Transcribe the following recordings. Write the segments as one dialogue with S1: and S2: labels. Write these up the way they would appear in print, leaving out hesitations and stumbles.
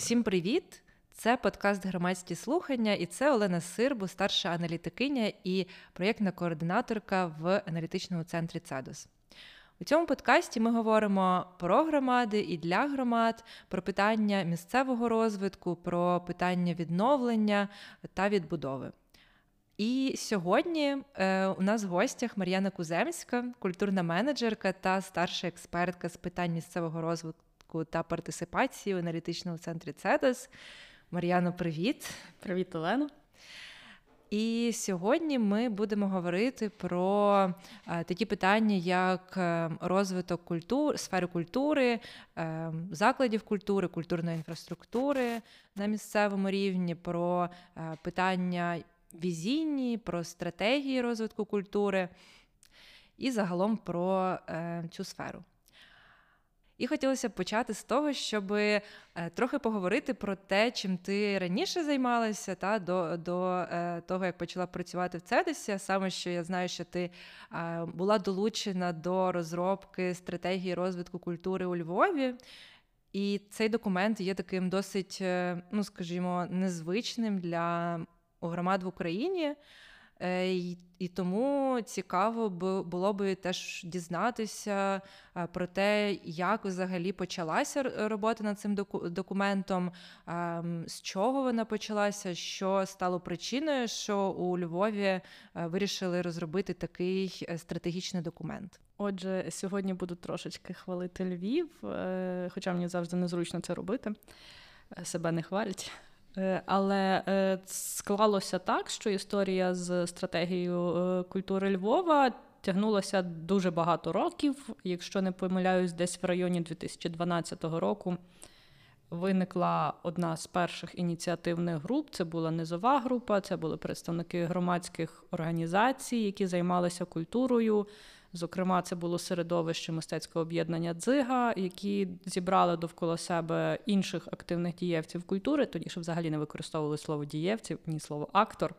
S1: Усім привіт! Це подкаст «Громадські слухання» і це Олена Сирбу, старша аналітикиня і проєктна координаторка в аналітичному центрі «Цедос». У цьому подкасті ми говоримо про громади і для громад, про питання місцевого розвитку, про питання відновлення та відбудови. І сьогодні у нас в гостях Мар'яна Куземська, культурна менеджерка та старша експертка з питань місцевого розвитку та партисипації в аналітичному центрі «Цедос». Мар'яно, привіт!
S2: Привіт, Олено!
S1: І сьогодні ми будемо говорити про такі питання, як розвиток сфери культури, закладів культури, культурної інфраструктури на місцевому рівні, про питання візійні, про стратегії розвитку культури і загалом про цю сферу. І хотілося б почати з того, щоб трохи поговорити про те, чим ти раніше займалася до того, як почала працювати в Цедосі. Саме, що я знаю, що ти була долучена до розробки стратегії розвитку культури у Львові. І цей документ є таким досить, скажімо, незвичним для громад в Україні. І тому цікаво було би теж дізнатися про те, як взагалі почалася робота над цим документом, з чого вона почалася, що стало причиною, що у Львові вирішили розробити такий стратегічний документ.
S2: Отже, сьогодні буду трошечки хвалити Львів, хоча мені завжди незручно це робити, себе не хвалять. Але склалося так, що історія з стратегією культури Львова тягнулася дуже багато років. Якщо не помиляюсь, десь в районі 2012 року виникла одна з перших ініціативних груп. Це була низова група, це були представники громадських організацій, які займалися культурою. Зокрема, це було середовище мистецького об'єднання «Дзига», які зібрали довкола себе інших активних дієвців культури, тоді ще взагалі не використовували слово «дієвців», ні слово «актор»,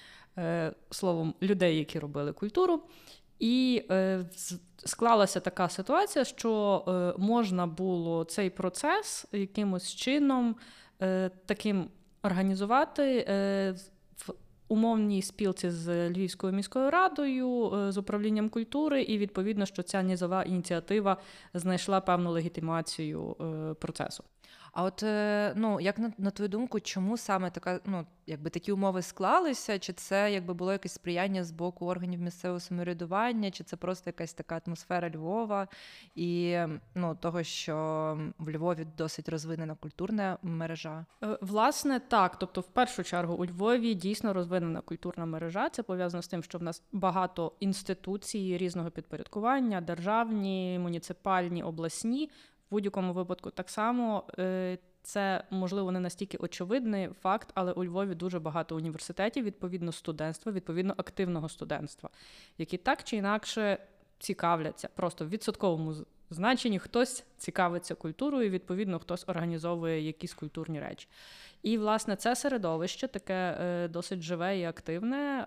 S2: словом людей, які робили культуру. І склалася така ситуація, що можна було цей процес якимось чином таким організувати в умовній спілці з Львівською міською радою, з управлінням культури, і відповідно, що ця низова ініціатива знайшла певну легітимацію процесу.
S1: А от, як на твою думку, чому саме такі умови склалися? Чи це було якесь сприяння з боку органів місцевого самоврядування, чи це просто якась така атмосфера Львова і того, що в Львові досить розвинена культурна мережа?
S2: Власне, так. Тобто, в першу чергу, у Львові дійсно розвинена культурна мережа. Це пов'язано з тим, що в нас багато інституцій різного підпорядкування, державні, муніципальні, обласні. В будь-якому випадку так само це, можливо, не настільки очевидний факт, але у Львові дуже багато університетів, відповідно студентства, відповідно активного студентства, які так чи інакше цікавляться. Просто в відсотковому значенні хтось цікавиться культурою, відповідно хтось організовує якісь культурні речі. І, власне, це середовище таке досить живе і активне,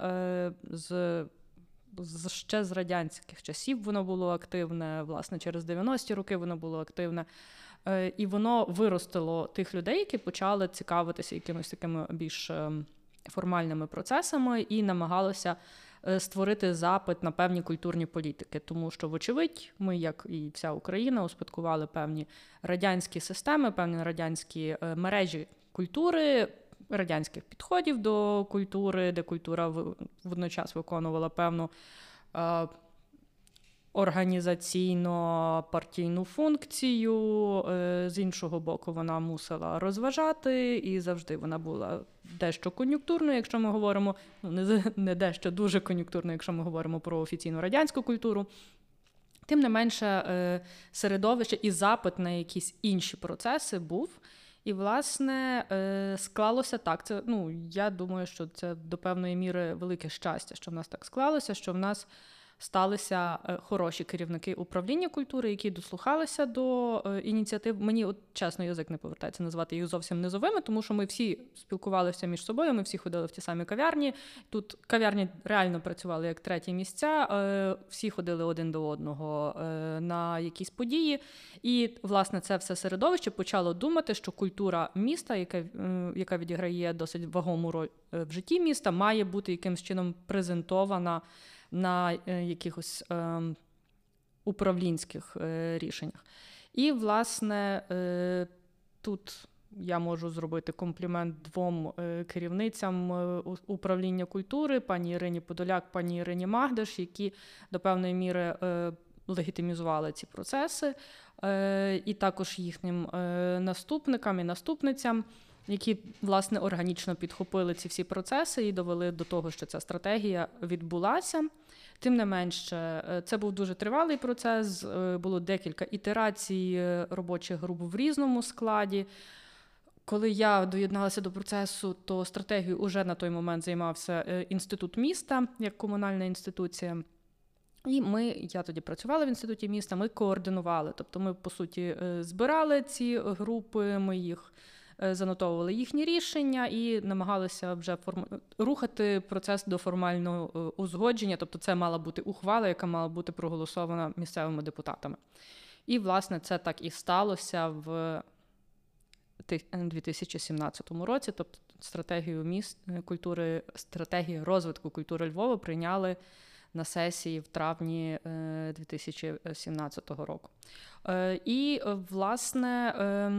S2: ще з радянських часів воно було активне, власне, через 90-ті роки воно було активне. І воно виростило тих людей, які почали цікавитися якимись такими більш формальними процесами і намагалося створити запит на певні культурні політики. Тому що, вочевидь, ми, як і вся Україна, успадкували певні радянські системи, певні радянські мережі культури, радянських підходів до культури, де культура водночас виконувала певну організаційно-партійну функцію, з іншого боку вона мусила розважати, і завжди вона була дещо кон'юнктурною, якщо ми говоримо, не дещо дуже кон'юнктурною, якщо ми говоримо про офіційну радянську культуру. Тим не менше, середовище і запит на якісь інші процеси був. І, власне, склалося так. Це, я думаю, що це до певної міри велике щастя, що в нас так склалося, що в нас сталися хороші керівники управління культури, які дослухалися до ініціатив. Мені, чесно, язик не повертається назвати їх зовсім низовими, тому що ми всі спілкувалися між собою, ми всі ходили в ті самі кав'ярні. Тут кав'ярні реально працювали як треті місця, всі ходили один до одного на якісь події. І, власне, це все середовище почало думати, що культура міста, яка відіграє досить вагому роль в житті міста, має бути якимось чином презентована на якихось управлінських рішеннях. І, власне, тут я можу зробити комплімент двом керівницям управління культури, пані Ірині Подоляк, пані Ірині Магдаш, які до певної міри легітимізували ці процеси, і також їхнім наступникам і наступницям, які, власне, органічно підхопили ці всі процеси і довели до того, що ця стратегія відбулася. Тим не менше, це був дуже тривалий процес, було декілька ітерацій робочих груп в різному складі. Коли я доєдналася до процесу, то стратегією уже на той момент займався Інститут міста, як комунальна інституція. І я тоді працювала в Інституті міста, ми координували. Тобто ми, по суті, збирали ці групи, ми їх занотовували їхні рішення і намагалися вже рухати процес до формального узгодження.Тобто це мала бути ухвала, яка мала бути проголосована місцевими депутатами. І, власне, це так і сталося в 2017 році. Тобто стратегію розвитку культури Львова прийняли на сесії в травні 2017 року. І, власне,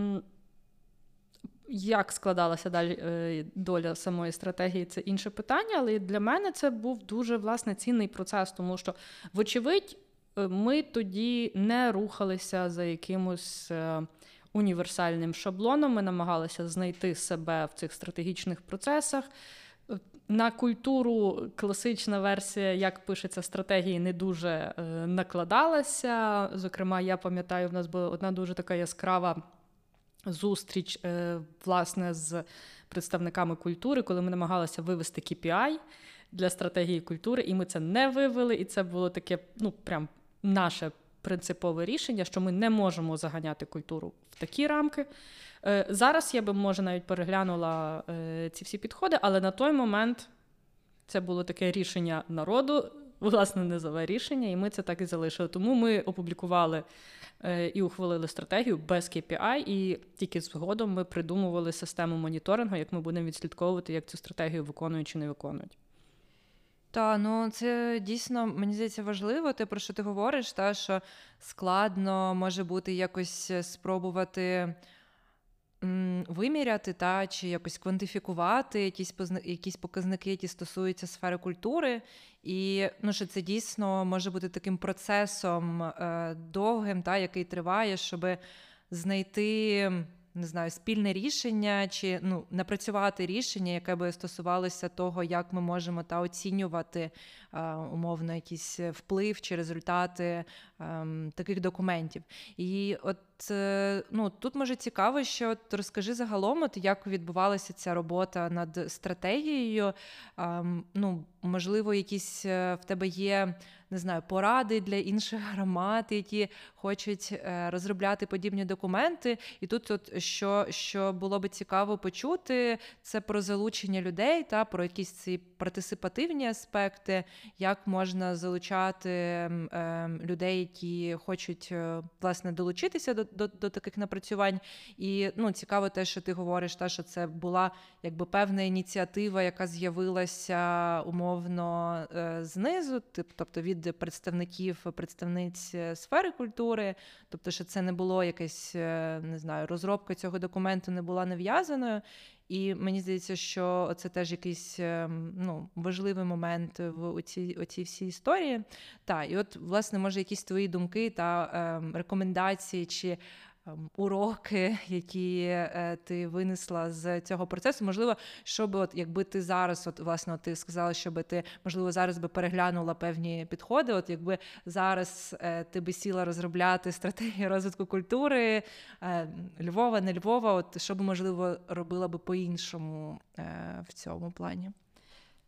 S2: як складалася далі доля самої стратегії, це інше питання, але для мене це був дуже, власне, цінний процес, тому що, вочевидь, ми тоді не рухалися за якимось універсальним шаблоном, ми намагалися знайти себе в цих стратегічних процесах. На культуру класична версія, як пишеться стратегії, не дуже накладалася. Зокрема, я пам'ятаю, в нас була одна дуже така яскрава зустріч, власне, з представниками культури, коли ми намагалися вивести KPI для стратегії культури, і ми це не вивели, і це було таке, прям наше принципове рішення, що ми не можемо заганяти культуру в такі рамки. Зараз я би, може, навіть переглянула ці всі підходи, але на той момент це було таке рішення народу, власне, низове рішення, і ми це так і залишили. Тому ми опублікували і ухвалили стратегію без KPI, і тільки згодом ми придумували систему моніторингу, як ми будемо відслідковувати, як цю стратегію виконують чи не виконують.
S1: Це дійсно, мені здається, важливо, те, про що ти говориш, що складно може бути якось спробувати виміряти, чи якось квантифікувати якісь показники, які стосуються сфери культури. І що це дійсно може бути таким процесом довгим, який триває, щоб знайти, не знаю, спільне рішення чи напрацювати рішення, яке би стосувалося того, як ми можемо оцінювати умовно якийсь вплив чи результати таких документів. І тут, може, цікаво, що розкажи загалом, як відбувалася ця робота над стратегією. Можливо, якісь в тебе є, не знаю, поради для інших громад, які хочуть розробляти подібні документи. І тут що було би цікаво почути, це про залучення людей, про якісь ці партисипативні аспекти, як можна залучати людей, які хочуть, власне, долучитися до таких напрацювань. І цікаво те, що ти говориш, що це була якби певна ініціатива, яка з'явилася умовно знизу, тобто від представниць сфери культури, тобто що це не було якесь, не знаю, розробка цього документу не була нав'язаною. І мені здається, що це теж якийсь важливий момент в оцій всій історії. І власне, може, якісь твої думки та рекомендації чи уроки, які ти винесла з цього процесу. Можливо, щоб якби ти зараз, власне, ти сказала, щоб ти, можливо, зараз би переглянула певні підходи, якби зараз ти би сіла розробляти стратегію розвитку культури Львова, не Львова, що би, можливо, робила би по-іншому в цьому плані?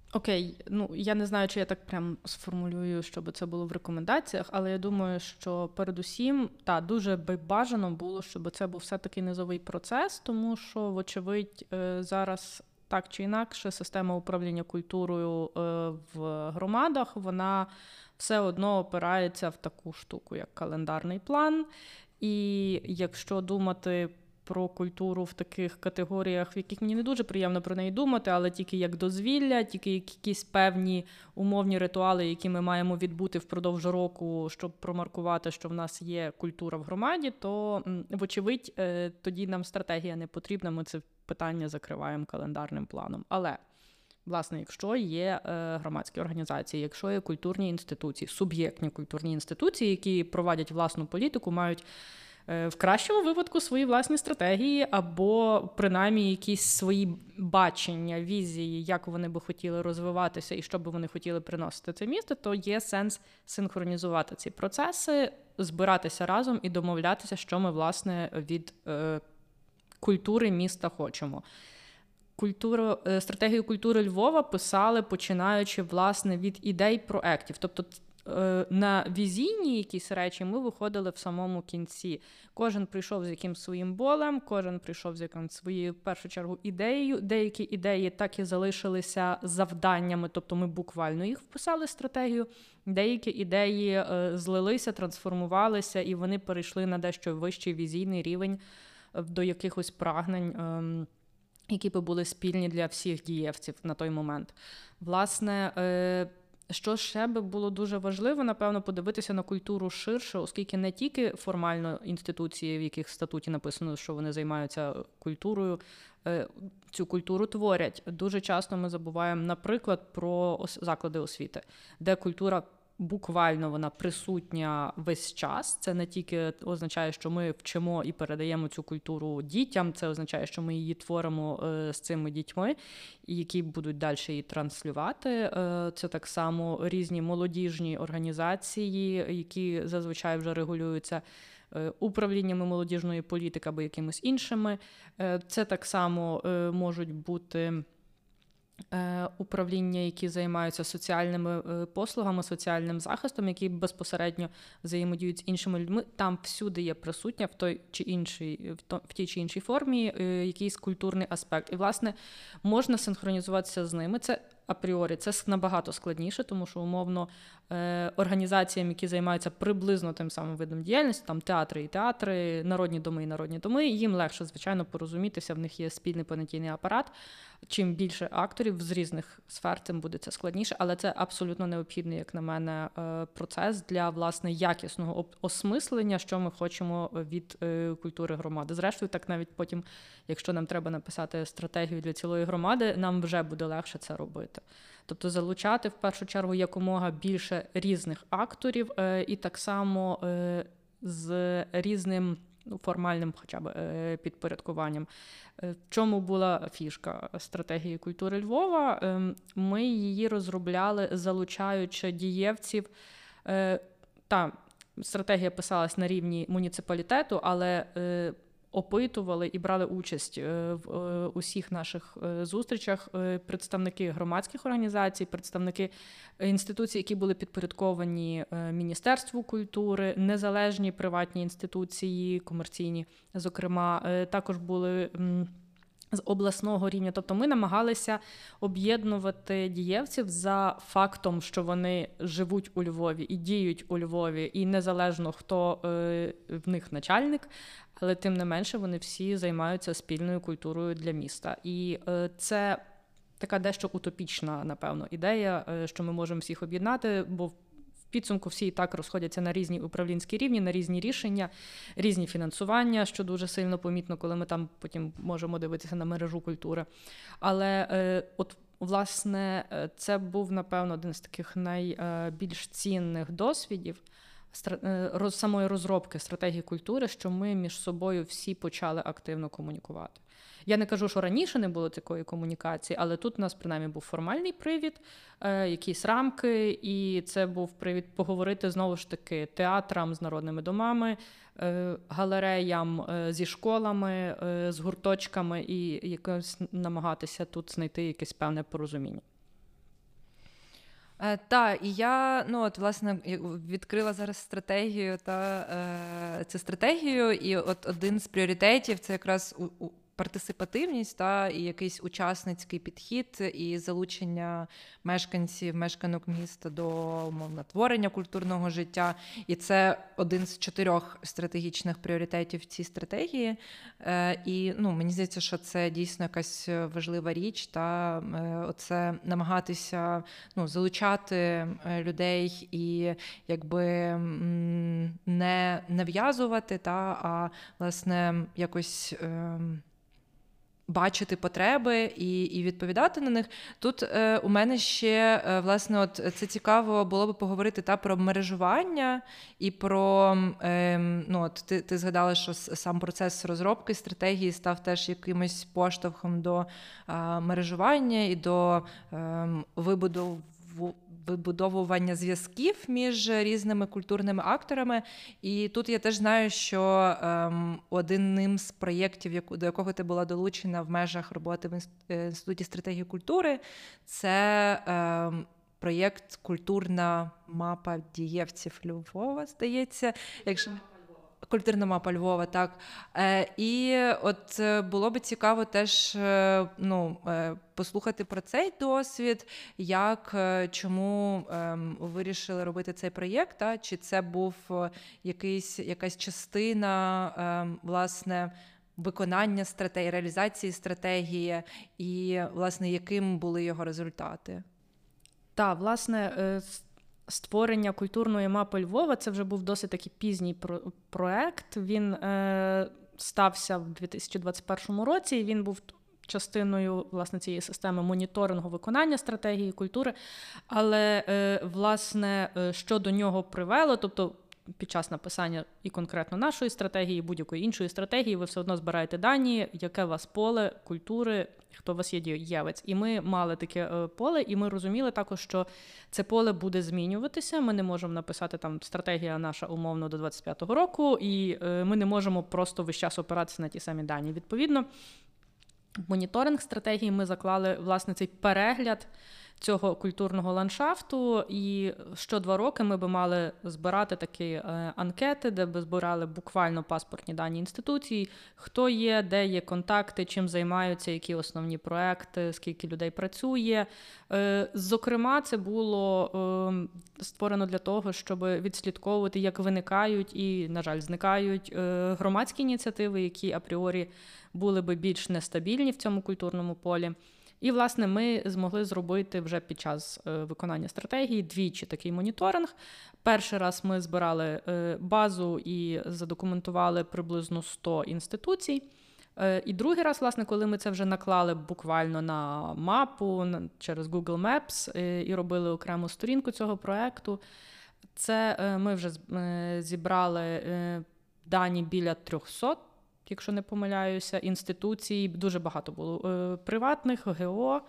S2: Окей, я не знаю, чи я так прям сформулюю, щоб це було в рекомендаціях, але я думаю, що передусім, дуже би бажано було, щоб це був все-таки низовий процес, тому що, вочевидь, зараз так чи інакше система управління культурою в громадах, вона все одно опирається в таку штуку, як календарний план. І якщо думати про культуру в таких категоріях, в яких мені не дуже приємно про неї думати, але тільки як дозвілля, тільки якісь певні умовні ритуали, які ми маємо відбути впродовж року, щоб промаркувати, що в нас є культура в громаді, то, вочевидь, тоді нам стратегія не потрібна, ми це питання закриваємо календарним планом. Але, власне, якщо є громадські організації, якщо є культурні інституції, суб'єктні культурні інституції, які проводять власну політику, мають в кращому випадку свої власні стратегії або, принаймні, якісь свої бачення, візії, як вони би хотіли розвиватися і що би вони хотіли приносити це місто, то є сенс синхронізувати ці процеси, збиратися разом і домовлятися, що ми, власне, від культури міста хочемо. Стратегію культури Львова писали, починаючи, власне, від ідей проєктів. Тобто на візійні якісь речі ми виходили в самому кінці. Кожен прийшов з якимсь своїм болем, кожен прийшов з якимось своєю, в першу чергу, ідеєю. Деякі ідеї так і залишилися завданнями, тобто ми буквально їх вписали в стратегію. Деякі ідеї злилися, трансформувалися, і вони перейшли на дещо вищий візійний рівень до якихось прагнень, які би були спільні для всіх дієвців на той момент. Власне, що ще би було дуже важливо, напевно, подивитися на культуру ширше, оскільки не тільки формально інституції, в яких в статуті написано, що вони займаються культурою, цю культуру творять. Дуже часто ми забуваємо, наприклад, про заклади освіти, де культура буквально вона присутня весь час. Це не тільки означає, що ми вчимо і передаємо цю культуру дітям, це означає, що ми її творимо з цими дітьми, які будуть далі її транслювати. Це так само різні молодіжні організації, які зазвичай вже регулюються управліннями молодіжної політики або якимись іншими. Це так само можуть бути управління, які займаються соціальними послугами, соціальним захистом, які безпосередньо взаємодіють з іншими людьми. Там всюди є присутня в тій чи іншій формі якийсь культурний аспект. І, власне, можна синхронізуватися з ними. Це апріорі, це набагато складніше, тому що, умовно, організаціям, які займаються приблизно тим самим видом діяльності, там театри, народні доми, їм легше, звичайно, порозумітися, в них є спільний понятійний апарат. Чим більше акторів з різних сфер, тим буде це складніше, але це абсолютно необхідний, як на мене, процес для, власне, якісного осмислення, що ми хочемо від культури громади. Зрештою, так навіть потім, якщо нам треба написати стратегію для цілої громади, нам вже буде легше це робити. Тобто залучати, в першу чергу, якомога більше різних акторів і так само з різним формальним хоча б підпорядкуванням. В чому була фішка стратегії культури Львова? Ми її розробляли, залучаючи дієвців. Стратегія писалась на рівні муніципалітету, але опитували і брали участь в усіх наших зустрічах представники громадських організацій, представники інституцій, які були підпорядковані Міністерству культури, незалежні приватні інституції, комерційні, зокрема, також були з обласного рівня. Тобто ми намагалися об'єднувати дієвців за фактом, що вони живуть у Львові і діють у Львові, і незалежно, хто в них начальник, але тим не менше вони всі займаються спільною культурою для міста. І це така дещо утопічна, напевно, ідея, що ми можемо всіх об'єднати, бо в підсумку всі і так розходяться на різні управлінські рівні, на різні рішення, різні фінансування, що дуже сильно помітно, коли ми там потім можемо дивитися на мережу культури. Але власне, це був, напевно, один з таких найбільш цінних досвідів самої розробки стратегії культури, що ми між собою всі почали активно комунікувати. Я не кажу, що раніше не було такої комунікації, але тут у нас, принаймні, був формальний привід, якісь рамки, і це був привід поговорити, знову ж таки, театрам з народними домами, галереям зі школами, з гурточками і якось намагатися тут знайти якесь певне порозуміння.
S1: Так, і я власне відкрила зараз стратегію цю стратегію, і от один з пріоритетів це якраз партисипативність і якийсь учасницький підхід і залучення мешканок міста до умовно творення культурного життя. І це один з 4 стратегічних пріоритетів в цій стратегії. І мені здається, що це дійсно якась важлива річ, оце намагатися залучати людей і якби не нав'язувати, а власне якось бачити потреби і відповідати на них. Тут у мене ще, власне, от це цікаво було би поговорити про мережування і про, ти згадала, що сам процес розробки стратегії став теж якимось поштовхом до мережування і до вибудовування зв'язків між різними культурними акторами. І тут я теж знаю, що одним з проєктів, до якого ти була долучена в межах роботи в Інституті стратегії культури, це проєкт «Культурна мапа дієвців Львова», здається. Культурна мапа Львова, так. І от було би цікаво теж послухати про цей досвід, чому вирішили робити цей проєкт, чи це був якась частина, власне, виконання стратегії, реалізації стратегії, і, власне, яким були його результати?
S2: Так, власне, створення культурної мапи Львова – це вже був досить такий пізній проект. Він стався в 2021 році, і він був частиною, власне, цієї системи моніторингу виконання стратегії культури. Але, власне, що до нього привело, тобто під час написання і конкретно нашої стратегії, будь-якої іншої стратегії, ви все одно збираєте дані, яке у вас поле культури, хто у вас є дієвець. І ми мали таке поле, і ми розуміли також, що це поле буде змінюватися. Ми не можемо написати там стратегія наша умовно до 25-го року, і ми не можемо просто весь час опиратися на ті самі дані. Відповідно, в моніторинг стратегії ми заклали, власне, цей перегляд цього культурного ландшафту, і що 2 роки ми би мали збирати такі анкети, де би збирали буквально паспортні дані інституцій, хто є, де є контакти, чим займаються, які основні проекти, скільки людей працює. Зокрема, це було створено для того, щоб відслідковувати, як виникають і, на жаль, зникають громадські ініціативи, які апріорі були би більш нестабільні в цьому культурному полі. І, власне, ми змогли зробити вже під час виконання стратегії 2 такий моніторинг. Перший раз ми збирали базу і задокументували приблизно 100 інституцій. І другий раз, власне, коли ми це вже наклали буквально на мапу через Google Maps і робили окрему сторінку цього проєкту, це ми вже зібрали дані біля 300, якщо не помиляюся, інституцій, дуже багато було приватних, ГО.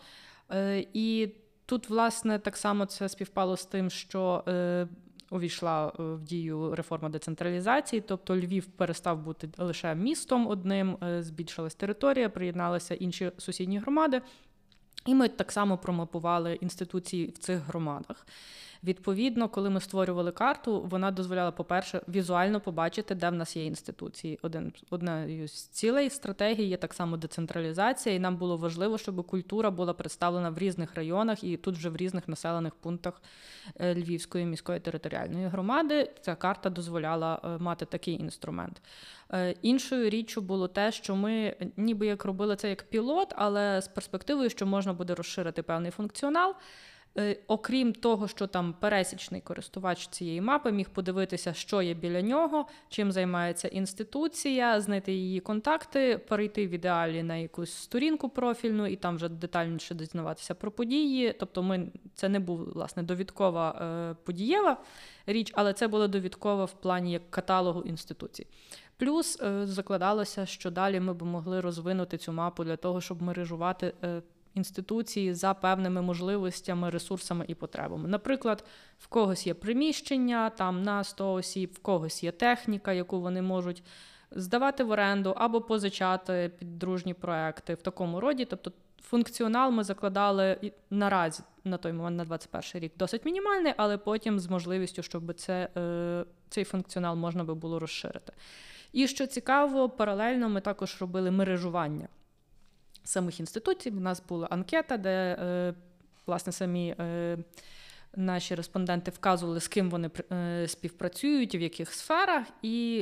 S2: І тут, власне, так само це співпало з тим, що увійшла в дію реформа децентралізації, тобто Львів перестав бути лише містом одним, збільшилась територія, приєдналися інші сусідні громади, і ми так само промапували інституції в цих громадах. Відповідно, коли ми створювали карту, вона дозволяла, по-перше, візуально побачити, де в нас є інституції. Одна з цілей стратегії є так само децентралізація, і нам було важливо, щоб культура була представлена в різних районах і тут вже в різних населених пунктах Львівської міської територіальної громади. Ця карта дозволяла мати такий інструмент. Іншою річчю було те, що ми ніби як робили це як пілот, але з перспективою, що можна буде розширити певний функціонал. Окрім того, що там пересічний користувач цієї мапи міг подивитися, що є біля нього, чим займається інституція, знайти її контакти, перейти в ідеалі на якусь сторінку профільну і там вже детальніше дізнаватися про події. Тобто це не був, власне, довідкова подієва річ, але це було довідково в плані як каталогу інституцій. Плюс закладалося, що далі ми б могли розвинути цю мапу для того, щоб мережувати інституції за певними можливостями, ресурсами і потребами. Наприклад, в когось є приміщення там на 100 осіб, в когось є техніка, яку вони можуть здавати в оренду або позичати під дружні проекти в такому роді. Тобто функціонал ми закладали наразі, на той момент, на 21 рік, досить мінімальний, але потім з можливістю, щоб цей функціонал можна би було розширити. І що цікаво, паралельно ми також робили мережування самих інституцій. У нас була анкета, де, власне, самі наші респонденти вказували, з ким вони співпрацюють, в яких сферах, і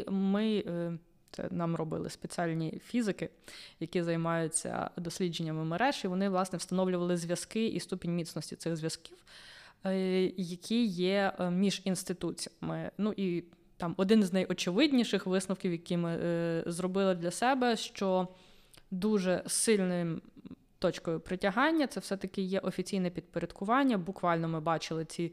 S2: це нам робили спеціальні фізики, які займаються дослідженнями мереж, і вони, власне, встановлювали зв'язки і ступінь міцності цих зв'язків, які є між інституціями. Ну і там один з найочевидніших висновків, які ми зробили для себе, що дуже сильним точкою притягання це все-таки є офіційне підпорядкування. Буквально ми бачили ці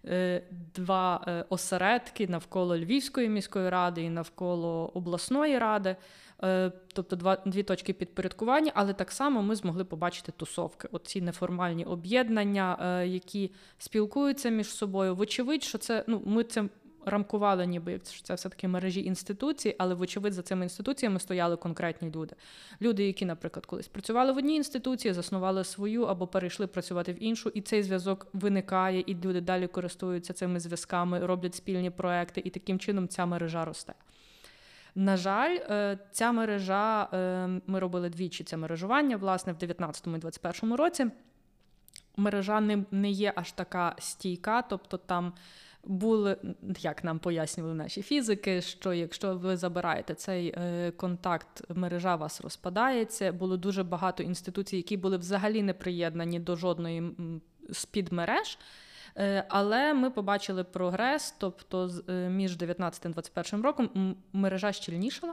S2: два осередки навколо Львівської міської ради і навколо обласної ради. Тобто дві точки підпорядкування, але так само ми змогли побачити тусовки. Оці неформальні об'єднання, які спілкуються між собою. Вочевидь, що це, ми це рамкували, ніби як це все-таки мережі інституцій, але, вочевидь, за цими інституціями стояли конкретні люди. Люди, які, наприклад, колись працювали в одній інституції, заснували свою або перейшли працювати в іншу, і цей зв'язок виникає, і люди далі користуються цими зв'язками, роблять спільні проекти, і таким чином ця мережа росте. На жаль, ця мережа, ми робили двічі це мережування, власне, в 19-му і 21-му році. Мережа не є аж така стійка, тобто там були, як нам пояснювали наші фізики, що якщо ви забираєте цей контакт, мережа вас розпадається. Було дуже багато інституцій, які були взагалі не приєднані до жодної з підмереж. Але ми побачили прогрес, тобто між 19 і 21 роком мережа щільнішала.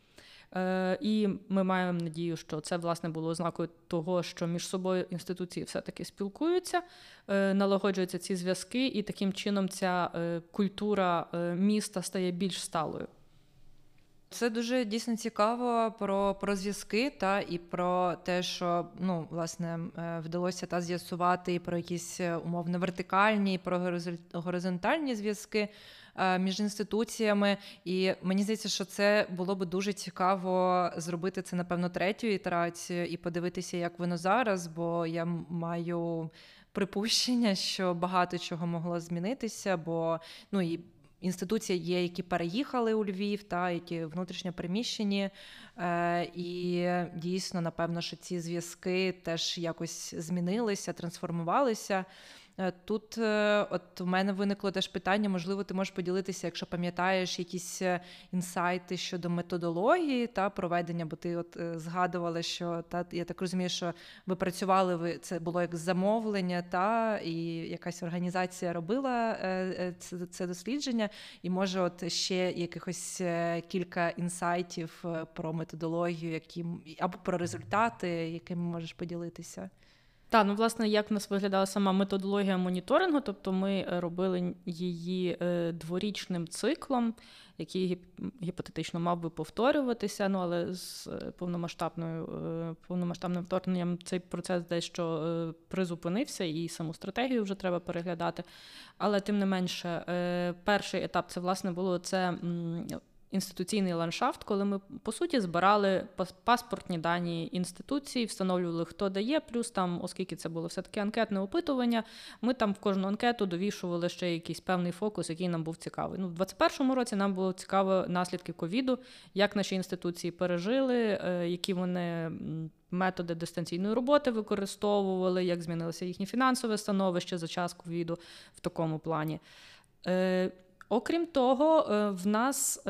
S2: І ми маємо надію, що це, власне, було ознакою того, що між собою інституції все-таки спілкуються, налагоджуються ці зв'язки, і таким чином ця культура міста стає більш сталою.
S1: Це дуже дійсно цікаво про зв'язки і про те, що власне вдалося з'ясувати і про якісь умовно вертикальні, і про горизонтальні зв'язки між інституціями. І мені здається, що це було б дуже цікаво зробити це, напевно, третю ітерацію і подивитися, як воно зараз, бо я маю припущення, що багато чого могло змінитися, бо і інституції є, які переїхали у Львів, які внутрішньо переміщені, і дійсно, напевно, що ці зв'язки теж якось змінилися, трансформувалися. Тут от у мене виникло теж питання, можливо, ти можеш поділитися, якщо пам'ятаєш якісь інсайти щодо методології проведення, бо ти от згадувала, що я так розумію, що ви працювали, це було як замовлення, і якась організація робила це дослідження, і може от ще якихось кілька інсайтів про методологію, або про результати, якими можеш поділитися.
S2: Так, власне, як в нас виглядала сама методологія моніторингу, тобто ми робили її дворічним циклом, який гіпотетично мав би повторюватися, але з повномасштабним вторгненням цей процес дещо призупинився, і саму стратегію вже треба переглядати. Але, тим не менше, перший етап – це, власне, було інституційний ландшафт, коли ми, по суті, збирали паспортні дані інституції, встановлювали, хто дає, плюс там, оскільки це було все-таки анкетне опитування, ми там в кожну анкету довішували ще якийсь певний фокус, який нам був цікавий. В 2021 році нам було цікаво наслідки ковіду, як наші інституції пережили, які вони методи дистанційної роботи використовували, як змінилося їхнє фінансове становище за час ковіду в такому плані. Окрім того, в нас,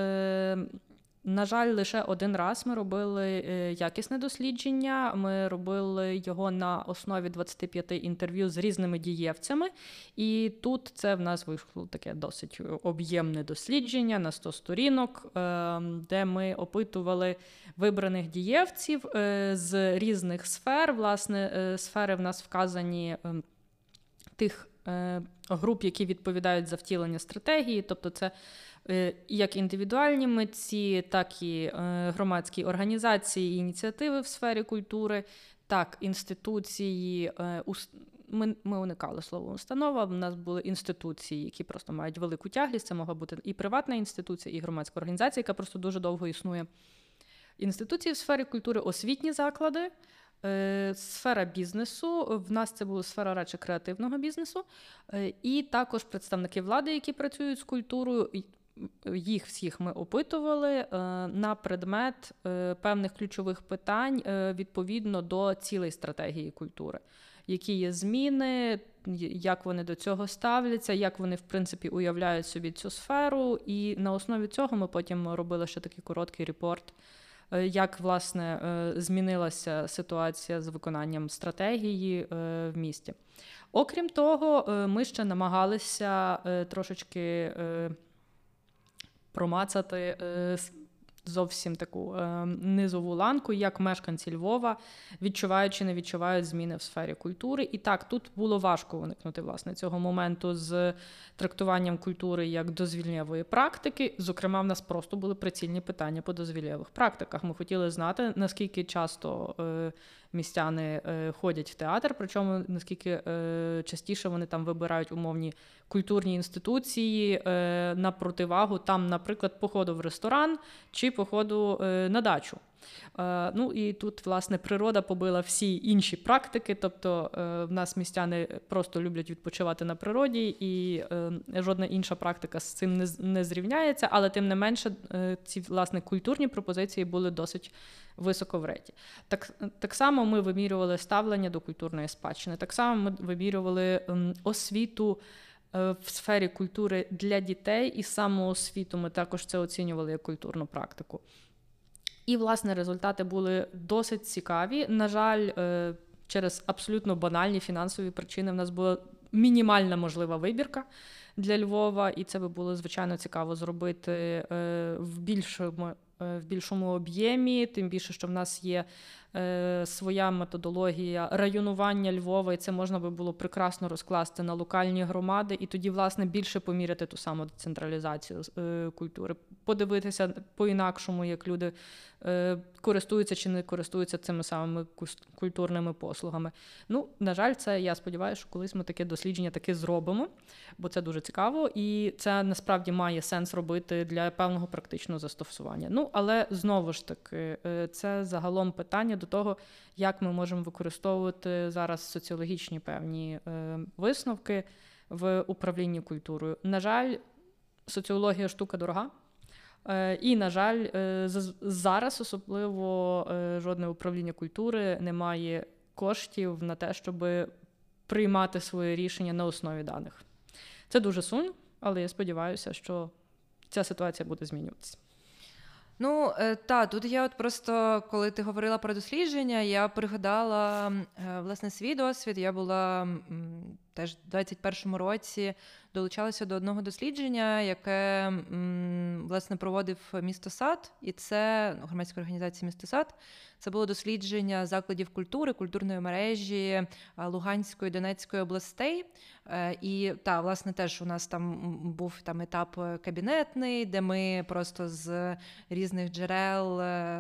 S2: на жаль, лише один раз ми робили якісне дослідження. Ми робили його на основі 25 інтерв'ю з різними дієвцями. І тут це в нас вийшло таке досить об'ємне дослідження на 100 сторінок, де ми опитували вибраних дієвців з різних сфер. Власне, сфери в нас вказані тих груп, які відповідають за втілення стратегії, тобто це як індивідуальні митці, так і громадські організації і ініціативи в сфері культури, так інституції, ми уникали слова установа, в нас були інституції, які просто мають велику тяглість, це могла бути і приватна інституція, і громадська організація, яка просто дуже довго існує. Інституції в сфері культури, освітні заклади, сфера бізнесу, в нас це була сфера радше креативного бізнесу, і також представники влади, які працюють з культурою. Їх всіх ми опитували на предмет певних ключових питань відповідно до цілей стратегії культури. Які є зміни, як вони до цього ставляться, як вони, в принципі, уявляють собі цю сферу. І на основі цього ми потім робили ще такий короткий репорт, як, власне, змінилася ситуація з виконанням стратегії в місті. Окрім того, ми ще намагалися трошечки промацати зовсім таку низову ланку, як мешканці Львова відчувають чи не відчувають зміни в сфері культури. І так, тут було важко уникнути, власне, цього моменту з трактуванням культури як дозвіллєвої практики. Зокрема, в нас просто були прицільні питання по дозвіллєвих практиках. Ми хотіли знати, наскільки часто містяни ходять в театр, причому наскільки частіше вони там вибирають умовні культурні інституції на противагу там, наприклад, походу в ресторан чи походу на дачу. Ну і тут, власне, природа побила всі інші практики, тобто в нас містяни просто люблять відпочивати на природі, і жодна інша практика з цим не зрівняється, але тим не менше ці, власне, культурні пропозиції були досить високо в реті. Так само ми вимірювали ставлення до культурної спадщини, так само ми вимірювали освіту в сфері культури для дітей, і самоосвіту ми також це оцінювали як культурну практику. І, власне, результати були досить цікаві. На жаль, через абсолютно банальні фінансові причини в нас була мінімальна можлива вибірка для Львова, і це би було, звичайно, цікаво зробити в більшому об'ємі, тим більше, що в нас є своя методологія районування Львова, і це можна би було прекрасно розкласти на локальні громади, і тоді, власне, більше поміряти ту саму децентралізацію культури, подивитися по-інакшому, як люди користуються чи не користуються цими самими культурними послугами. Ну, на жаль, це, я сподіваюся, що колись ми таке дослідження таки зробимо, бо це дуже цікаво, і це насправді має сенс робити для певного практичного застосування. Ну, але, знову ж таки, це загалом питання до того, як ми можемо використовувати зараз соціологічні певні висновки в управлінні культурою. На жаль, соціологія штука дорога. І, на жаль, зараз особливо жодне управління культури не має коштів на те, щоб приймати своє рішення на основі даних. Це дуже сумно, але я сподіваюся, що ця ситуація буде змінюватися.
S1: Ну, тут я от просто, коли ти говорила про дослідження, я пригадала, власне, свій досвід. Я була теж в 21-му році, долучалася до одного дослідження, яке, власне, проводив місто Сад, і це громадська організація «Місто Сад». Це було дослідження закладів культури, культурної мережі Луганської, Донецької областей. І, власне, теж у нас там був етап кабінетний, де ми просто з різних джерел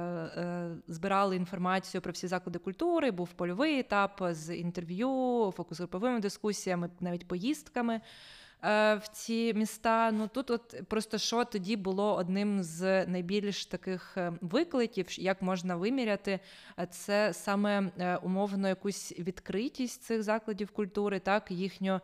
S1: збирали інформацію про всі заклади культури, був польовий етап з інтерв'ю, фокус-груповими дискусіями, навіть поїздками в ці міста. Ну, тут от просто що тоді було одним з найбільш таких викликів, як можна виміряти, це саме умовно якусь відкритість цих закладів культури, так, їхню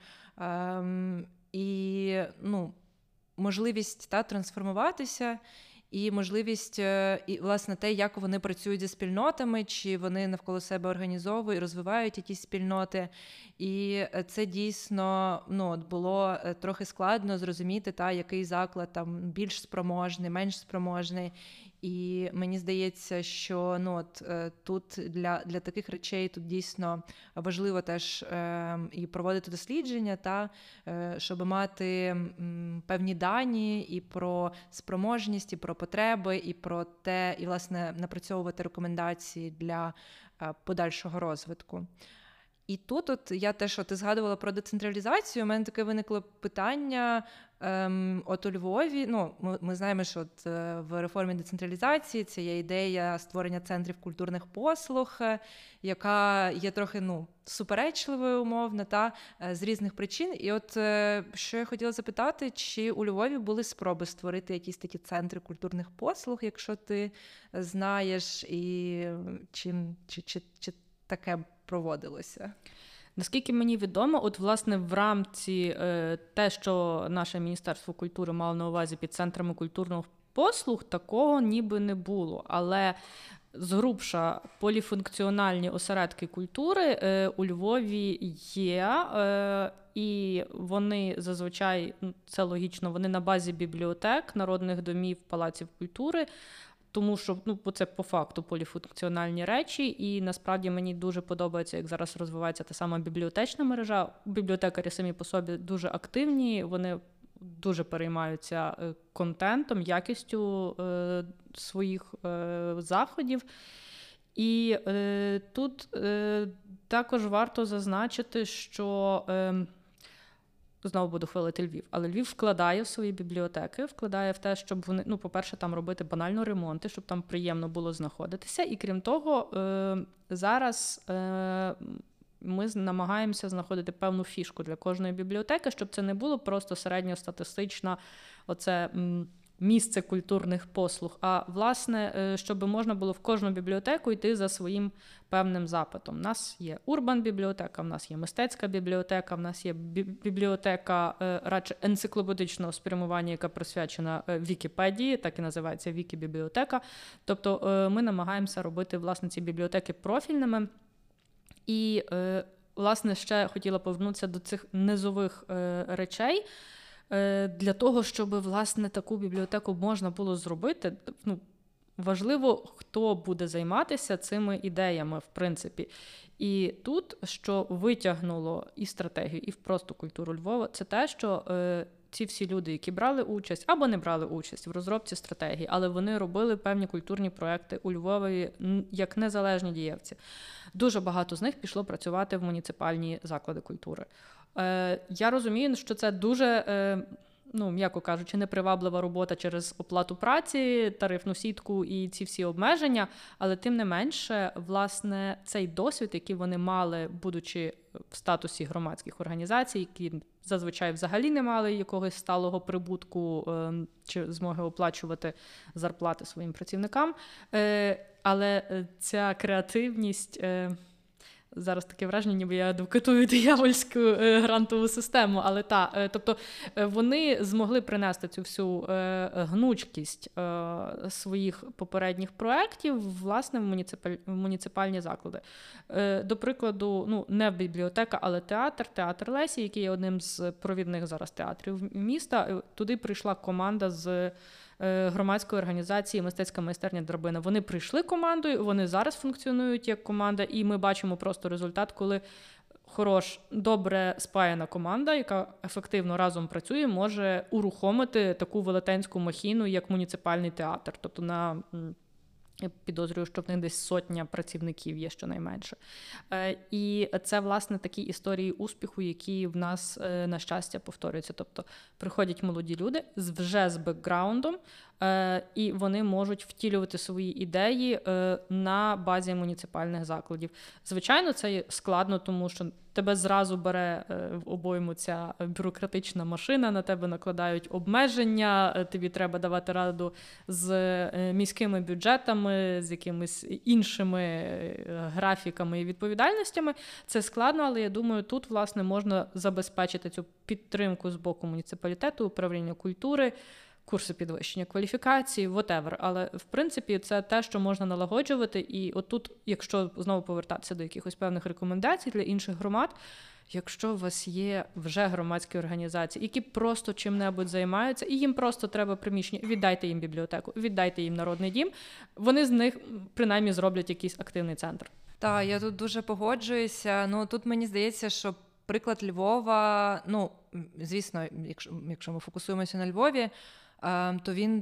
S1: і можливість трансформуватися, і можливість, і, власне, те, як вони працюють зі спільнотами, чи вони навколо себе організовують і розвивають якісь спільноти. І це дійсно було трохи складно зрозуміти, який заклад там більш спроможний, менш спроможний. І мені здається, що тут для таких речей тут дійсно важливо теж і проводити дослідження, щоб мати певні дані і про спроможність, і про потреби, і про те, і, власне, напрацьовувати рекомендації для подальшого розвитку. І тут я теж, ти згадувала про децентралізацію, у мене таке виникло питання, От у Львові, ми знаємо, що от в реформі децентралізації це є ідея створення центрів культурних послуг, яка є трохи суперечливою, умовно, з різних причин. І от що я хотіла запитати, чи у Львові були спроби створити якісь такі центри культурних послуг, якщо ти знаєш, і чи таке проводилося?
S2: Наскільки мені відомо, от, власне, в рамці те, що наше Міністерство культури мало на увазі під центрами культурних послуг, такого ніби не було. Але згрубша поліфункціональні осередки культури у Львові є, і вони зазвичай, це логічно, вони на базі бібліотек, народних домів, палаців культури, тому що це по факту поліфункціональні речі, і насправді мені дуже подобається, як зараз розвивається та сама бібліотечна мережа. Бібліотекарі самі по собі дуже активні, вони дуже переймаються контентом, якістю своїх заходів. І тут також варто зазначити, що знову буду хвалити Львів, але Львів вкладає в свої бібліотеки, вкладає в те, щоб вони, по-перше, там робити банально ремонти, щоб там приємно було знаходитися. І крім того, зараз ми намагаємося знаходити певну фішку для кожної бібліотеки, щоб це не було просто середньостатистична місце культурних послуг, а, власне, щоб можна було в кожну бібліотеку йти за своїм певним запитом. У нас є урбан-бібліотека, в нас є мистецька бібліотека, в нас є бібліотека радше енциклопедичного спрямування, яка присвячена Вікіпедії, так і називається Вікі-бібліотека. Тобто ми намагаємося робити, власне, ці бібліотеки профільними. І, власне, ще хотіла повернутися до цих низових речей. Для того, щоб, власне, таку бібліотеку можна було зробити, важливо, хто буде займатися цими ідеями, в принципі. І тут, що витягнуло і стратегію, і просто культуру Львова, це те, що ці всі люди, які брали участь або не брали участь в розробці стратегії, але вони робили певні культурні проекти у Львові як незалежні дієвці. Дуже багато з них пішло працювати в муніципальні заклади культури. Я розумію, що це дуже, м'яко кажучи, неприваблива робота через оплату праці, тарифну сітку і ці всі обмеження, але тим не менше, власне, цей досвід, який вони мали, будучи в статусі громадських організацій, які зазвичай взагалі не мали якогось сталого прибутку чи змоги оплачувати зарплати своїм працівникам, але ця креативність... Зараз таке враження, ніби я адвокатую диявольську грантову систему, але тобто вони змогли принести цю всю гнучкість своїх попередніх проєктів, власне, в муніципальні заклади. До прикладу, не бібліотека, але театр Лесі, який є одним з провідних зараз театрів міста. Туди прийшла команда з громадської організації «Мистецька майстерня Драбина». Вони прийшли командою, вони зараз функціонують як команда, і ми бачимо просто результат, коли добре спаяна команда, яка ефективно разом працює, може урухомити таку велетенську махіну, як муніципальний театр. Тобто я підозрюю, що в них десь 100 працівників є щонайменше. І це, власне, такі історії успіху, які в нас, на щастя, повторюються. Тобто приходять молоді люди вже з бекграундом, і вони можуть втілювати свої ідеї на базі муніципальних закладів. Звичайно, це складно, тому що тебе зразу бере в обойму ця бюрократична машина, на тебе накладають обмеження, тобі треба давати раду з міськими бюджетами, з якимись іншими графіками і відповідальностями. Це складно, але я думаю, тут, власне, можна забезпечити цю підтримку з боку муніципалітету, управління культури, курси підвищення кваліфікації, whatever. Але, в принципі, це те, що можна налагоджувати. І отут, якщо знову повертатися до якихось певних рекомендацій для інших громад, якщо у вас є вже громадські організації, які просто чим-небудь займаються, і їм просто треба приміщення, віддайте їм бібліотеку, віддайте їм народний дім, вони з них, принаймні, зроблять якийсь активний центр.
S1: Так, я тут дуже погоджуюся. Тут мені здається, що приклад Львова, звісно, якщо ми фокусуємося на Львові, то він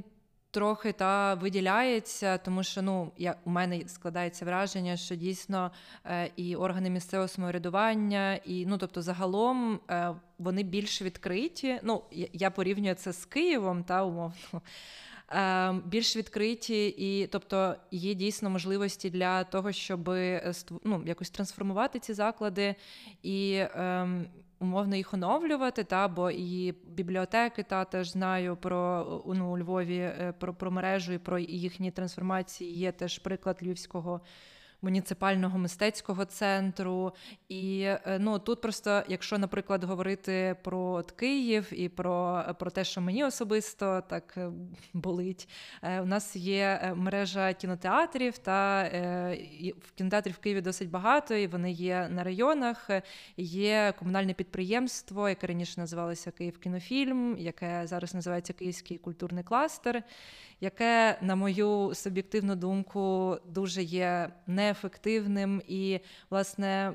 S1: трохи виділяється, тому що у мене складається враження, що дійсно і органи місцевого самоврядування, і тобто загалом вони більш відкриті. Я порівнюю це з Києвом, умовно. Більш відкриті, і тобто є дійсно можливості для того, щоб якось трансформувати ці заклади і умовно їх оновлювати, бо і бібліотеки теж знаю про у Львові про мережу і про їхні трансформації. Є теж приклад Львівського муніципального мистецького центру. І тут просто, якщо, наприклад, говорити про Київ і про те, що мені особисто так болить, у нас є мережа кінотеатрів, кінотеатрів в Києві досить багато, і вони є на районах. Є комунальне підприємство, яке раніше називалося «Київкінофільм», яке зараз називається «Київський культурний кластер», яке, на мою суб'єктивну думку, дуже є неефективним і, власне,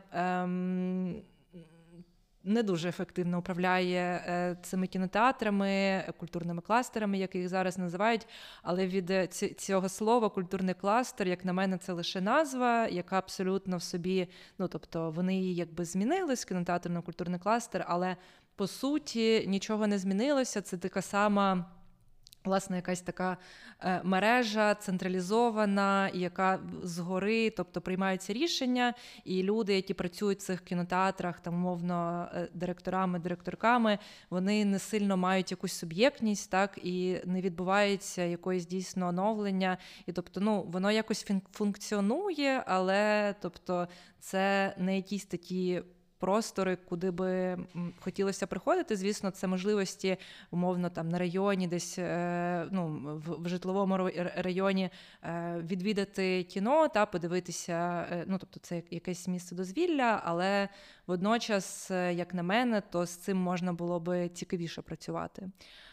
S1: не дуже ефективно управляє цими кінотеатрами, культурними кластерами, як їх зараз називають. Але від цього слова «культурний кластер», як на мене, це лише назва, яка абсолютно в собі, тобто вони її якби змінили з кінотеатру на культурний кластер, але по суті нічого не змінилося. Це така сама, власне, якась така мережа централізована, яка згори, тобто приймаються рішення, і люди, які працюють в цих кінотеатрах, умовно, директорами, директорками, вони не сильно мають якусь суб'єктність, і не відбувається якоїсь дійсно оновлення. І тобто, воно якось функціонує, але тобто це не якісь такі простори, куди би хотілося приходити. Звісно, це можливості, умовно, на районі, десь в житловому районі відвідати кіно, подивитися, тобто це якесь місце дозвілля, але водночас, як на мене, то з цим можна було би цікавіше працювати.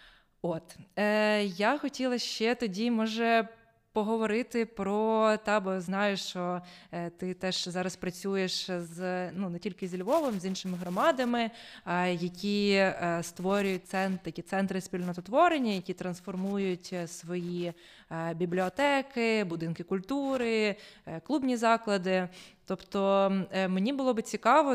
S1: Я хотіла ще тоді, може, поговорити про, бо знаю, що ти теж зараз працюєш не тільки зі Львовом, з іншими громадами, які створюють такі центри спільнототворення, які трансформують свої бібліотеки, будинки культури, клубні заклади. Тобто мені було би цікаво,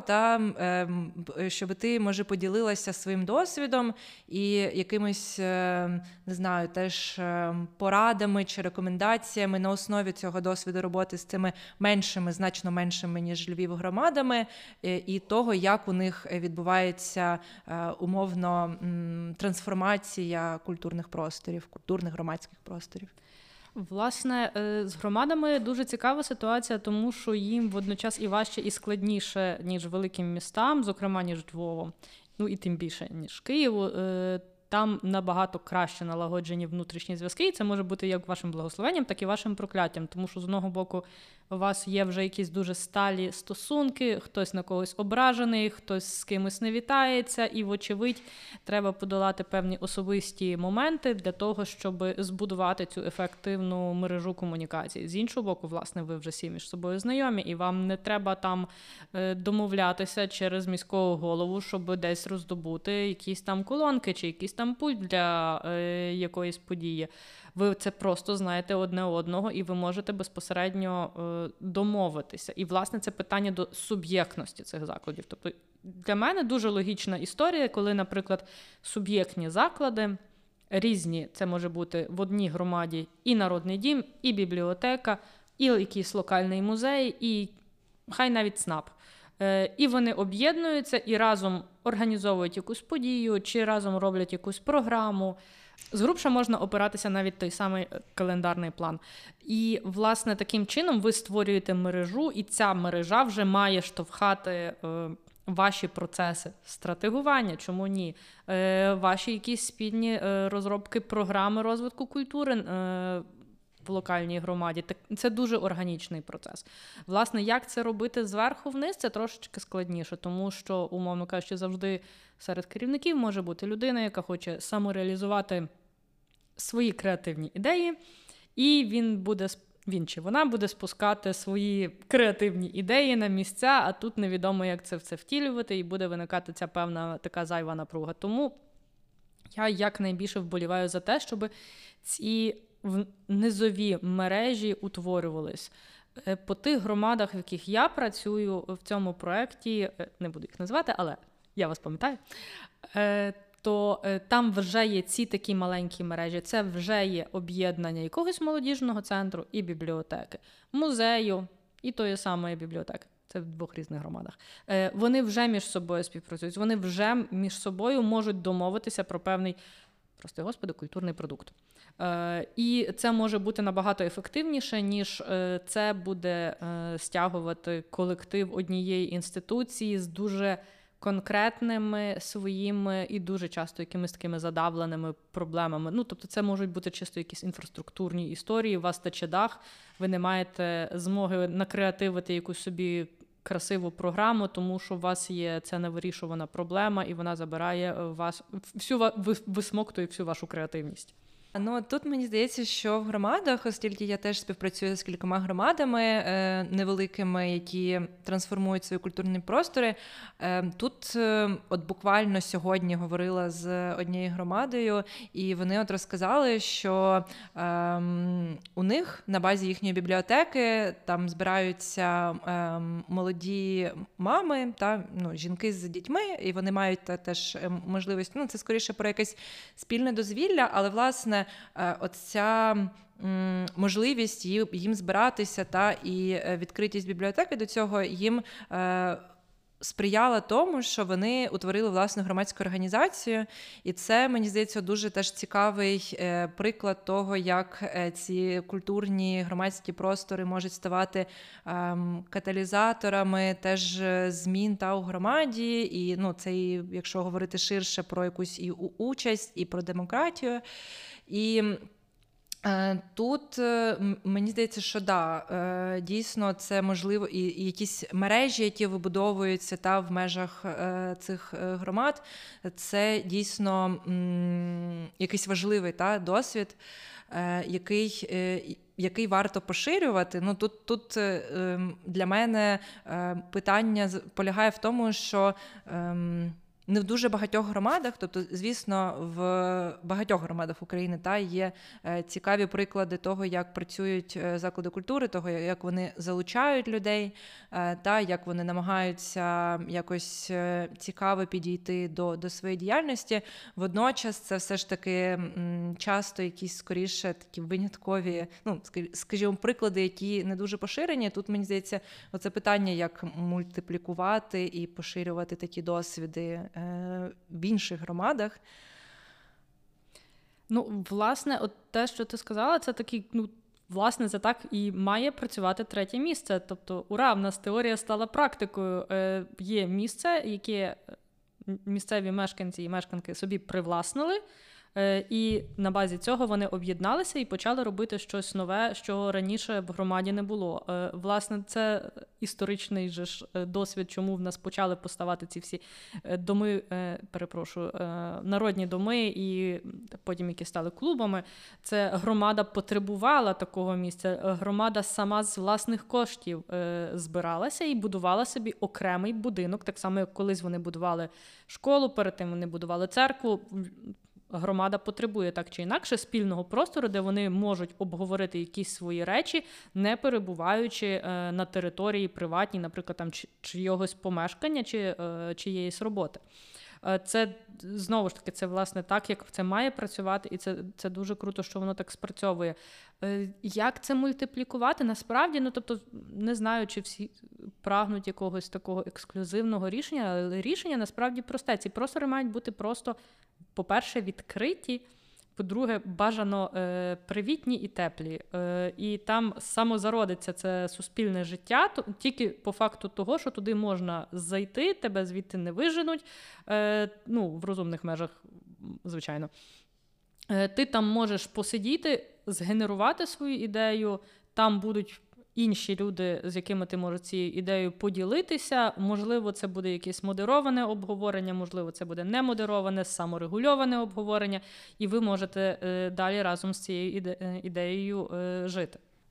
S1: щоб ти, може, поділилася своїм досвідом і якимись, не знаю, теж порадами чи рекомендаціями на основі цього досвіду роботи з цими значно меншими, ніж Львів, громадами, і того, як у них відбувається умовно трансформація культурних просторів, культурних громадських просторів.
S2: Власне, з громадами дуже цікава ситуація, тому що їм водночас і важче, і складніше, ніж великим містам, зокрема, ніж Львовом, і тим більше, ніж Києву. Там набагато краще налагоджені внутрішні зв'язки, і це може бути як вашим благословенням, так і вашим прокляттям, тому що, з одного боку, у вас є вже якісь дуже сталі стосунки, хтось на когось ображений, хтось з кимось не вітається, і, вочевидь, треба подолати певні особисті моменти для того, щоб збудувати цю ефективну мережу комунікації. З іншого боку, власне, ви вже всі між собою знайомі, і вам не треба там домовлятися через міського голову, щоб десь роздобути якісь там колонки чи якісь там пульт для якоїсь події. Ви це просто знаєте одне одного, і ви можете безпосередньо домовитися. І, власне, це питання до суб'єктності цих закладів. Тобто, для мене дуже логічна історія, коли, наприклад, суб'єктні заклади різні, це може бути в одній громаді і народний дім, і бібліотека, і якийсь локальний музей, і хай навіть ЦНАП. І вони об'єднуються і разом організовують якусь подію, чи разом роблять якусь програму. Згрубше можна опиратися навіть той самий календарний план. І, власне, таким чином ви створюєте мережу, і ця мережа вже має штовхати ваші процеси стратегування, чому ні? Ваші якісь спільні розробки програми розвитку культури в локальній громаді. Це дуже органічний процес. Власне, як це робити зверху вниз, це трошечки складніше, тому що, умовно кажучи, завжди серед керівників може бути людина, яка хоче самореалізувати свої креативні ідеї, і він чи вона буде спускати свої креативні ідеї на місця, а тут невідомо, як це все втілювати, і буде виникати ця певна така зайва напруга. Тому я якнайбільше вболіваю за те, щоб ці низові мережі утворювались. По тих громадах, в яких я працюю в цьому проєкті, не буду їх називати, але я вас пам'ятаю, то там вже є ці такі маленькі мережі, це вже є об'єднання якогось молодіжного центру і бібліотеки, музею і тої самої бібліотеки. Це в 2 різних громадах. Вони вже між собою співпрацюють, вони вже між собою можуть домовитися про певний, прости господи, культурний продукт. І це може бути набагато ефективніше, ніж це буде стягувати колектив однієї інституції з дуже конкретними своїми і дуже часто якимись такими задавленими проблемами. Ну, тобто це можуть бути чисто якісь інфраструктурні історії, у вас тече дах, ви не маєте змоги накреативити якусь собі красиву програму, тому що у вас є ця невирішувана проблема, і вона забирає вас, висмоктує всю вашу креативність.
S1: Ну, тут мені здається, що в громадах, оскільки я теж співпрацюю з кількома громадами невеликими, які трансформують свої культурні простори, тут от буквально сьогодні говорила з однією громадою, і вони от розказали, що у них на базі їхньої бібліотеки там збираються молоді мами, жінки з дітьми, і вони мають теж можливість, це скоріше про якесь спільне дозвілля, але, власне, оця можливість їм збиратися і відкритість бібліотеки до цього їм сприяла тому, що вони утворили власну громадську організацію. І це, мені здається, дуже теж цікавий приклад того, як ці культурні громадські простори можуть ставати каталізаторами теж змін у громаді. І це, якщо говорити ширше про якусь і участь, і про демократію. І тут мені здається, що дійсно це можливо і якісь мережі, які вибудовуються в межах цих громад, це дійсно якийсь важливий досвід, який варто поширювати. Тут для мене питання полягає в тому, що не в дуже багатьох громадах, тобто, звісно, в багатьох громадах України є цікаві приклади того, як працюють заклади культури, того, як вони залучають людей, як вони намагаються якось цікаво підійти до своєї діяльності. Водночас це все ж таки часто якісь скоріше такі виняткові, скажімо, приклади, які не дуже поширені. Тут, мені здається, оце питання, як мультиплікувати і поширювати такі досвіди в інших громадах.
S2: Власне, от те, що ти сказала, це такий, власне, це так і має працювати третє місце. Тобто, ура, в нас теорія стала практикою. Є місце, яке місцеві мешканці і мешканки собі привласнили, і на базі цього вони об'єдналися і почали робити щось нове, що раніше в громаді не було. Власне, це історичний же досвід, чому в нас почали поставати ці всі доми, народні доми, і потім які стали клубами. Це громада потребувала такого місця. Громада сама з власних коштів збиралася і будувала собі окремий будинок, так само, як колись вони будували школу, перед тим вони будували церкву. Громада потребує так чи інакше спільного простору, де вони можуть обговорити якісь свої речі, не перебуваючи на території приватній, наприклад, там чийогось помешкання чи чиєїсь роботи. Це, знову ж таки, це, власне, так, як це має працювати, і це дуже круто, що воно так спрацьовує. Як це мультиплікувати? Насправді, тобто, не знаю, чи всі прагнуть якогось такого ексклюзивного рішення, але рішення насправді просте. Ці простори мають бути просто, по-перше, відкриті, по-друге, бажано привітні і теплі. І там самозародиться це суспільне життя, тільки по факту того, що туди можна зайти, тебе звідти не виженуть, в розумних межах, звичайно. Ти там можеш посидіти, згенерувати свою ідею, там будуть інші люди, з якими ти можеш цією ідеєю поділитися. Можливо, це буде якесь модероване обговорення, можливо, це буде немодероване, саморегульоване обговорення, і ви можете далі разом з цією ідеєю жити.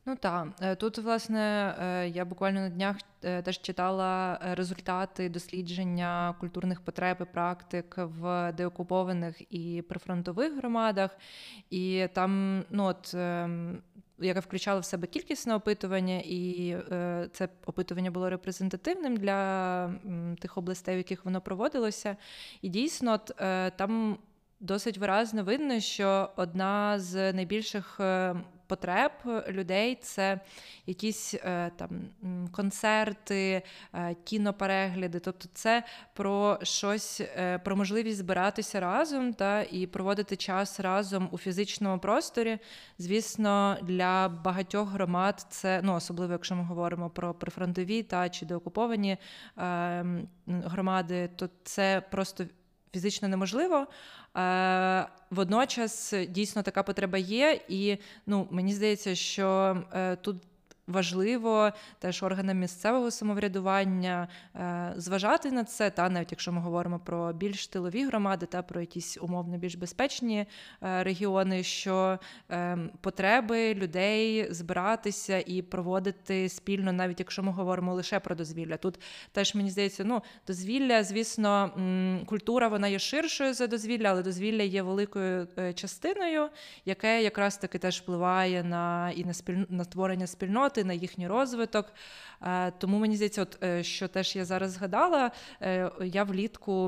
S1: Ну так, тут, власне, я буквально на днях теж читала результати дослідження культурних потреб і практик в деокупованих і прифронтових громадах, і там, яке включало в себе кількісне опитування, і це опитування було репрезентативним для тих областей, в яких воно проводилося. І дійсно, там досить виразно видно, що одна з найбільших потреб людей — це якісь там концерти, кіноперегляди. Тобто це про щось, про можливість збиратися разом і проводити час разом у фізичному просторі. Звісно, для багатьох громад це, особливо якщо ми говоримо про прифронтові чи деокуповані громади, то це просто фізично неможливо. Водночас дійсно така потреба є, і мені здається, що тут важливо теж органам місцевого самоврядування зважати на це, навіть якщо ми говоримо про більш тилові громади, про якісь умовно більш безпечні регіони, що потреби людей збиратися і проводити спільно, навіть якщо ми говоримо лише про дозвілля. Тут теж, мені здається, дозвілля, звісно, культура, вона є ширшою за дозвілля, але дозвілля є великою частиною, яке якраз таки теж впливає на створення спільноти, на їхній розвиток. Тому мені здається, що теж я зараз згадала, я влітку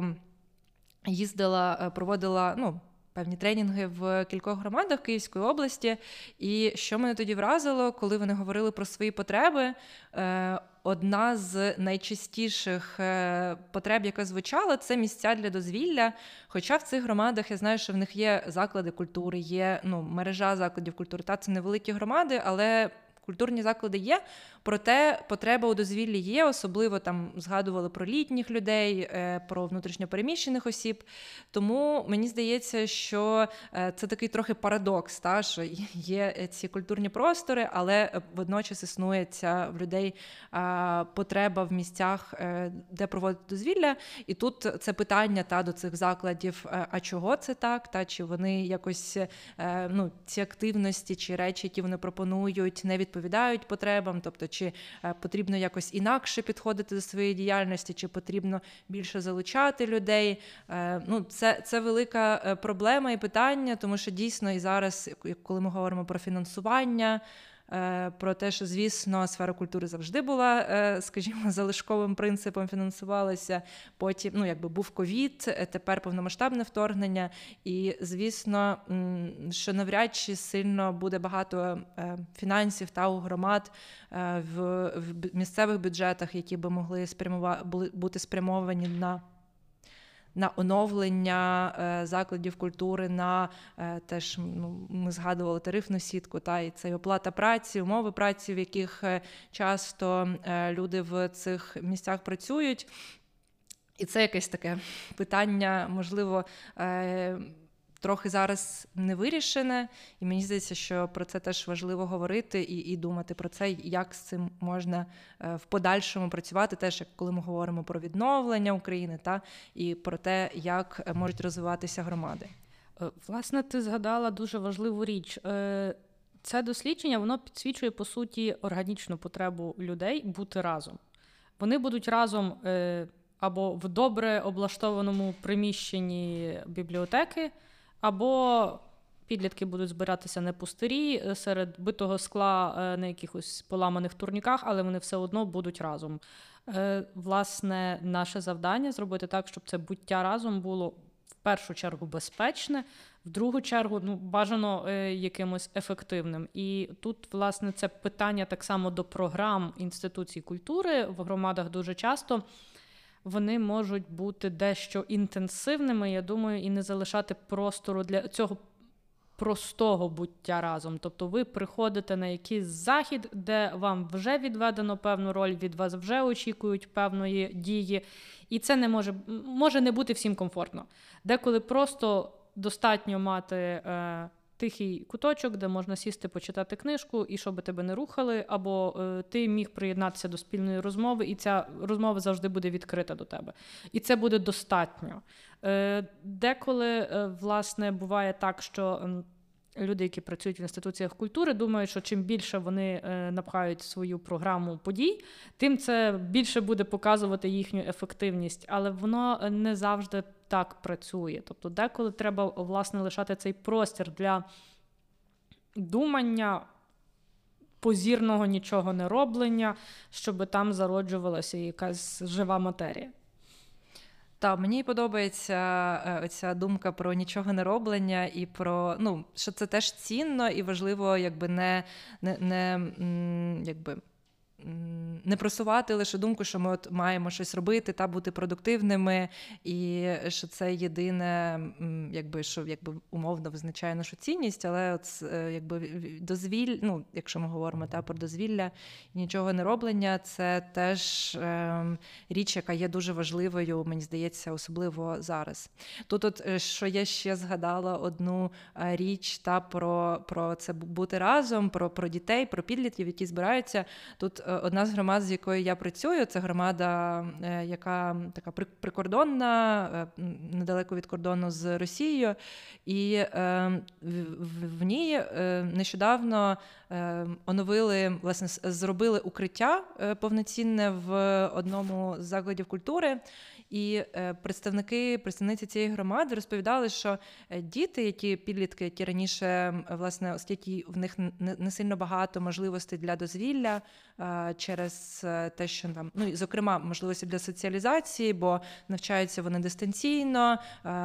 S1: проводила певні тренінги в кількох громадах Київської області, і що мене тоді вразило, коли вони говорили про свої потреби, одна з найчастіших потреб, яка звучала, це місця для дозвілля. Хоча в цих громадах, я знаю, що в них є заклади культури, є мережа закладів культури. Це невеликі громади, але культурні заклади є, проте потреба у дозвіллі є, особливо там згадували про літніх людей, про внутрішньопереміщених осіб. Тому мені здається, що це такий трохи парадокс, що є ці культурні простори, але водночас існує ця в людей потреба в місцях, де проводити дозвілля. І тут це питання до цих закладів, а чого це так, чи вони якось ці активності чи речі, які вони пропонують, не відповідають потребам, тобто чи потрібно якось інакше підходити до своєї діяльності, чи потрібно більше залучати людей. Це велика проблема і питання, тому що дійсно і зараз, коли ми говоримо про фінансування, про те, що, звісно, сфера культури завжди була, скажімо, залишковим принципом фінансувалася. Потім, був ковід, тепер повномасштабне вторгнення. І, звісно, що навряд чи сильно буде багато фінансів у громад в місцевих бюджетах, які би могли бути спрямовані на оновлення закладів культури, на теж, ми згадували тарифну сітку, і це оплата праці, умови праці, в яких часто люди в цих місцях працюють. І це якесь таке питання, можливо, трохи зараз не вирішене, і мені здається, що про це теж важливо говорити і думати про це, як з цим можна в подальшому працювати, теж як коли ми говоримо про відновлення України, і про те, як можуть розвиватися громади.
S2: Власне, ти згадала дуже важливу річ. Це дослідження, воно підсвічує, по суті, органічну потребу людей бути разом. Вони будуть разом або в добре облаштованому приміщенні бібліотеки, або підлітки будуть збиратися не пустирі серед битого скла на якихось поламаних турніках, але вони все одно будуть разом. Власне, наше завдання – зробити так, щоб це буття разом було в першу чергу безпечне, в другу чергу бажано якимось ефективним. І тут, власне, це питання так само до програм інституцій культури. В громадах дуже часто вони можуть бути дещо інтенсивними, я думаю, і не залишати простору для цього простого буття разом. Тобто ви приходите на якийсь захід, де вам вже відведено певну роль, від вас вже очікують певної дії, і це не може не бути всім комфортно. Деколи просто достатньо мати тихий куточок, де можна сісти, почитати книжку, і щоб тебе не рухали, або ти міг приєднатися до спільної розмови, і ця розмова завжди буде відкрита до тебе. І це буде достатньо. Деколи, власне, буває так, що люди, які працюють в інституціях культури, думають, що чим більше вони напхають свою програму подій, тим це більше буде показувати їхню ефективність. Але воно не завжди так працює. Тобто деколи треба, власне, лишати цей простір для думання, позірного нічого не роблення, щоб там зароджувалася якась жива матерія.
S1: Так, мені подобається оця думка про нічого не роблення і про, що це теж цінно і важливо, не просувати лише думку, що ми от маємо щось робити та бути продуктивними, і що це єдине, що умовно визначає нашу цінність, але от, якщо ми говоримо про дозвілля і нічого не роблення, це теж річ, яка є дуже важливою, мені здається, особливо зараз. Тут от, що я ще згадала одну річ про це бути разом, про дітей, про підлітків, які збираються. Тут одна з громад, з якою я працюю, це громада, яка така прикордонна, недалеко від кордону з Росією, і в ній нещодавно зробили укриття повноцінне в одному з закладів культури. І представниці цієї громади розповідали, що підлітки, які раніше, власне, оскільки в них не сильно багато можливостей для дозвілля через те, що там, зокрема, можливості для соціалізації, бо навчаються вони дистанційно,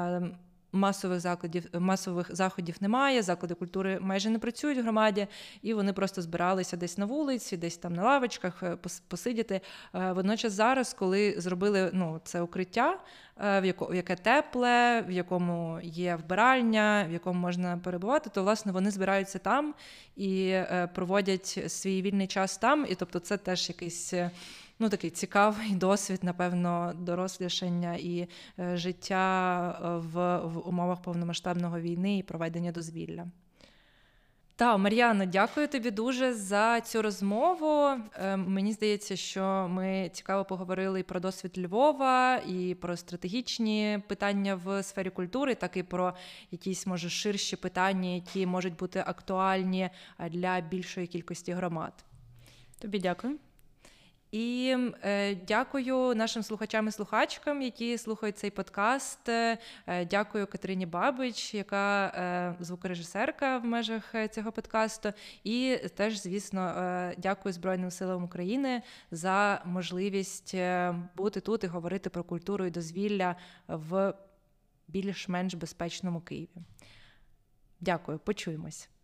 S1: масових заходів немає, заклади культури майже не працюють в громаді, і вони просто збиралися десь на вулиці, десь там на лавочках посидіти. Водночас зараз, коли зробили це укриття, яке тепле, в якому є вбиральня, в якому можна перебувати, то, власне, вони збираються там і проводять свій вільний час там. І, тобто, це теж якийсь такий цікавий досвід, напевно, дорослішання і життя в умовах повномасштабної війни і проведення дозвілля. Мар'яно, дякую тобі дуже за цю розмову. Мені здається, що ми цікаво поговорили і про досвід Львова, і про стратегічні питання в сфері культури, так і про якісь, може, ширші питання, які можуть бути актуальні для більшої кількості громад.
S2: Тобі дякую.
S1: І дякую нашим слухачам і слухачкам, які слухають цей подкаст. Дякую Катерині Бабич, яка звукорежисерка в межах цього подкасту. І теж, звісно, дякую Збройним силам України за можливість бути тут і говорити про культуру і дозвілля в більш-менш безпечному Києві. Дякую, почуємось.